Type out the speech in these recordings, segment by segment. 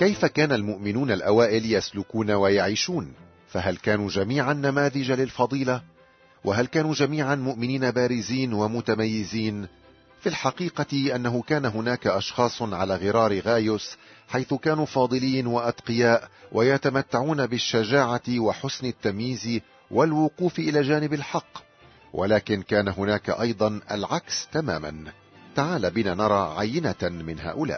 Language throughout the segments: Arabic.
كيف كان المؤمنون الأوائل يسلكون ويعيشون؟ فهل كانوا جميعا نماذج للفضيلة؟ وهل كانوا جميعا مؤمنين بارزين ومتميزين؟ في الحقيقة أنه كان هناك أشخاص على غرار غايوس، حيث كانوا فاضلين وأتقياء ويتمتعون بالشجاعة وحسن التمييز والوقوف إلى جانب الحق، ولكن كان هناك أيضا العكس تماما. تعال بنا نرى عينة من هؤلاء.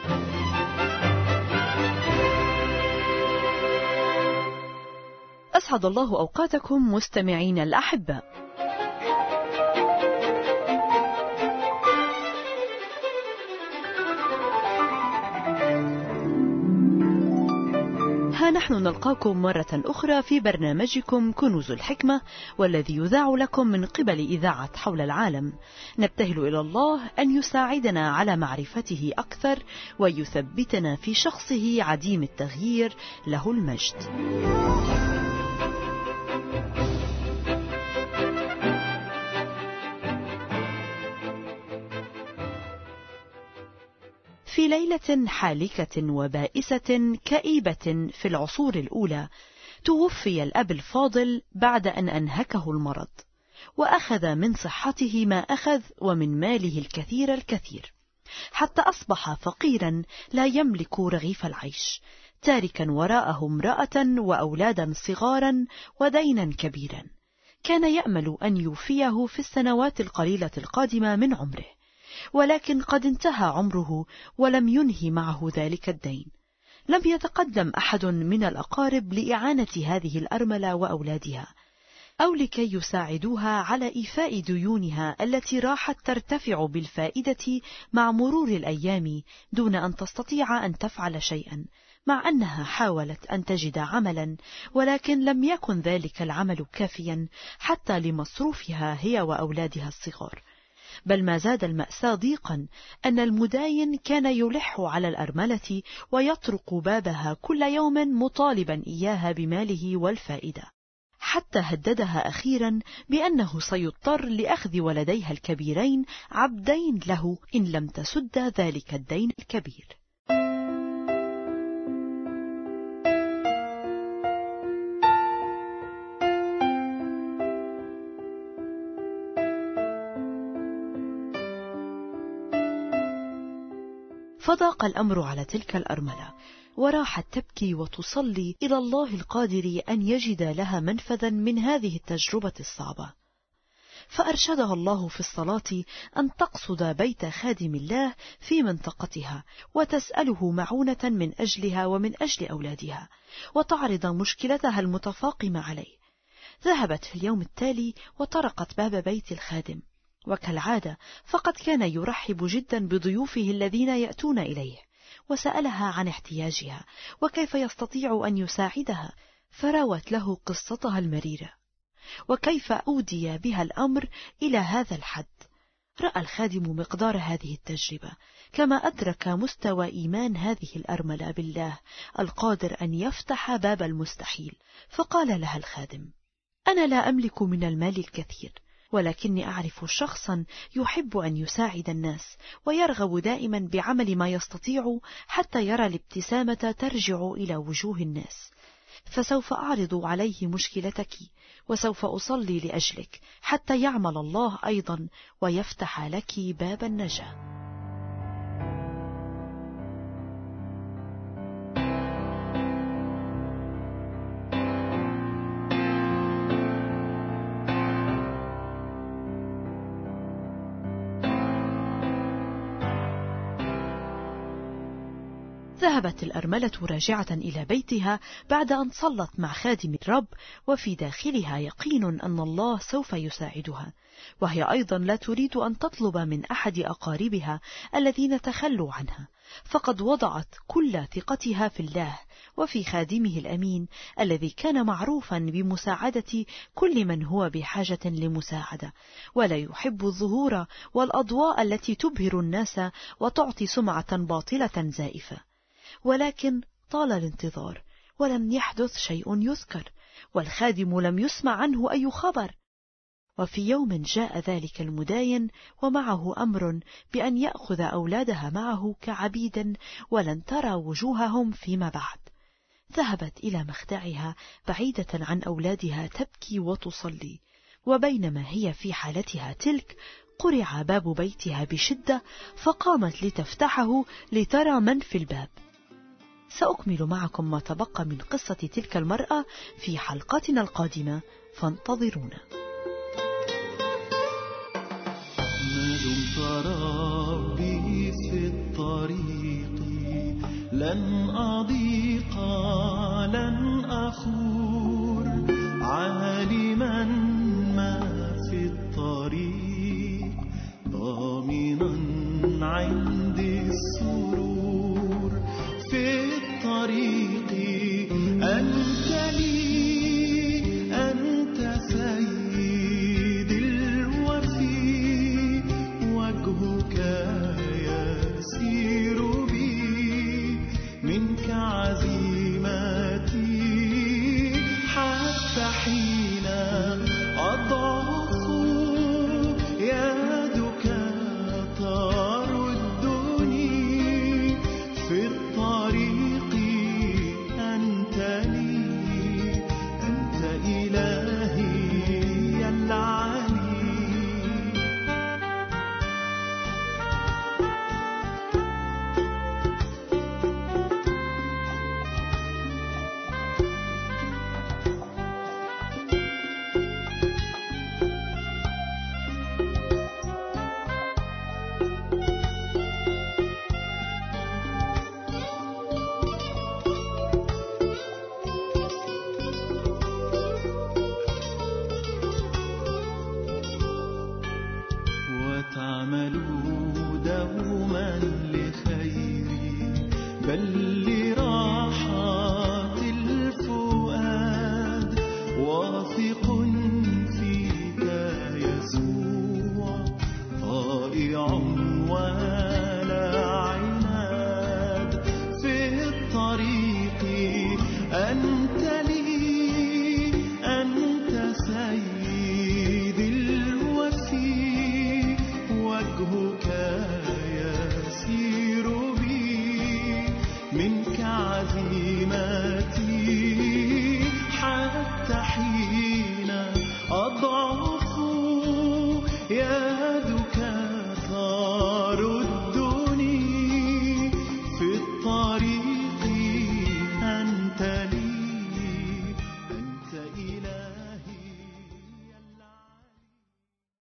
أسعد الله أوقاتكم مستمعين الأحباء. ها نحن نلقاكم مرة أخرى في برنامجكم كنوز الحكمة، والذي يذاع لكم من قبل إذاعة حول العالم. نبتهل إلى الله أن يساعدنا على معرفته أكثر ويثبتنا في شخصه عديم التغيير، له المجد. في ليلة حالكة وبائسة كئيبة في العصور الأولى، توفي الأب الفاضل بعد أن أنهكه المرض، وأخذ من صحته ما أخذ ومن ماله الكثير، حتى أصبح فقيرا لا يملك رغيف العيش، تاركا وراءه امرأة وأولادا صغارا ودينا كبيرا كان يأمل أن يوفيه في السنوات القليلة القادمة من عمره، ولكن قد انتهى عمره ولم ينهي معه ذلك الدين. لم يتقدم أحد من الأقارب لإعانة هذه الأرملة وأولادها، أو لكي يساعدوها على إيفاء ديونها التي راحت ترتفع بالفائدة مع مرور الأيام دون أن تستطيع أن تفعل شيئا، مع أنها حاولت أن تجد عملا، ولكن لم يكن ذلك العمل كافيا حتى لمصروفها هي وأولادها الصغار. بل ما زاد المأساة ضيقا أن المداين كان يلح على الأرملة ويطرق بابها كل يوم مطالبا إياها بماله والفائدة، حتى هددها أخيرا بأنه سيضطر لأخذ ولديها الكبيرين عبدين له إن لم تسد ذلك الدين الكبير. فضاق الأمر على تلك الأرملة، وراحت تبكي وتصلي إلى الله القادر أن يجد لها منفذا من هذه التجربة الصعبة. فأرشدها الله في الصلاة أن تقصد بيت خادم الله في منطقتها وتسأله معونة من أجلها ومن أجل أولادها، وتعرض مشكلتها المتفاقمة عليه. ذهبت في اليوم التالي وطرقت باب بيت الخادم، وكالعادة فقد كان يرحب جدا بضيوفه الذين يأتون إليه، وسألها عن احتياجها وكيف يستطيع أن يساعدها، فراوت له قصتها المريرة وكيف أودي بها الأمر إلى هذا الحد. رأى الخادم مقدار هذه التجربة، كما أدرك مستوى إيمان هذه الأرملة بالله القادر أن يفتح باب المستحيل، فقال لها الخادم: أنا لا أملك من المال الكثير، ولكني أعرف شخصا يحب أن يساعد الناس ويرغب دائما بعمل ما يستطيع حتى يرى الابتسامة ترجع إلى وجوه الناس، فسوف أعرض عليه مشكلتك، وسوف أصلي لأجلك حتى يعمل الله أيضا ويفتح لك باب النجاة. ذهبت الأرملة راجعة إلى بيتها بعد أن صلت مع خادم الرب، وفي داخلها يقين أن الله سوف يساعدها، وهي أيضا لا تريد أن تطلب من أحد أقاربها الذين تخلوا عنها، فقد وضعت كل ثقتها في الله وفي خادمه الأمين الذي كان معروفا بمساعدة كل من هو بحاجة لمساعدة، ولا يحب الظهور والأضواء التي تبهر الناس وتعطي سمعة باطلة زائفة. ولكن طال الانتظار ولم يحدث شيء يذكر، والخادم لم يسمع عنه أي خبر، وفي يوم جاء ذلك المداين ومعه أمر بأن يأخذ أولادها معه كعبيد ولن ترى وجوههم فيما بعد. ذهبت إلى مخدعها بعيدة عن أولادها تبكي وتصلي، وبينما هي في حالتها تلك قرع باب بيتها بشدة، فقامت لتفتحه لترى من في الباب. سأكمل معكم ما تبقى من قصة تلك المرأة في حلقتنا القادمة، فانتظرونا. ما دمت ربي في الطريق لن أضيق لن أخور، عالما ما في الطريق ضامنا عندي السرور. في الطريق أنت لي أنت سيدي الوفي، وجهك يسير بي منك عزيمتي، حتى حين أضعف يدك تردني. في الطريق أنت لي أنت إلهي العلي. وتعملوا دوما لخيري، بل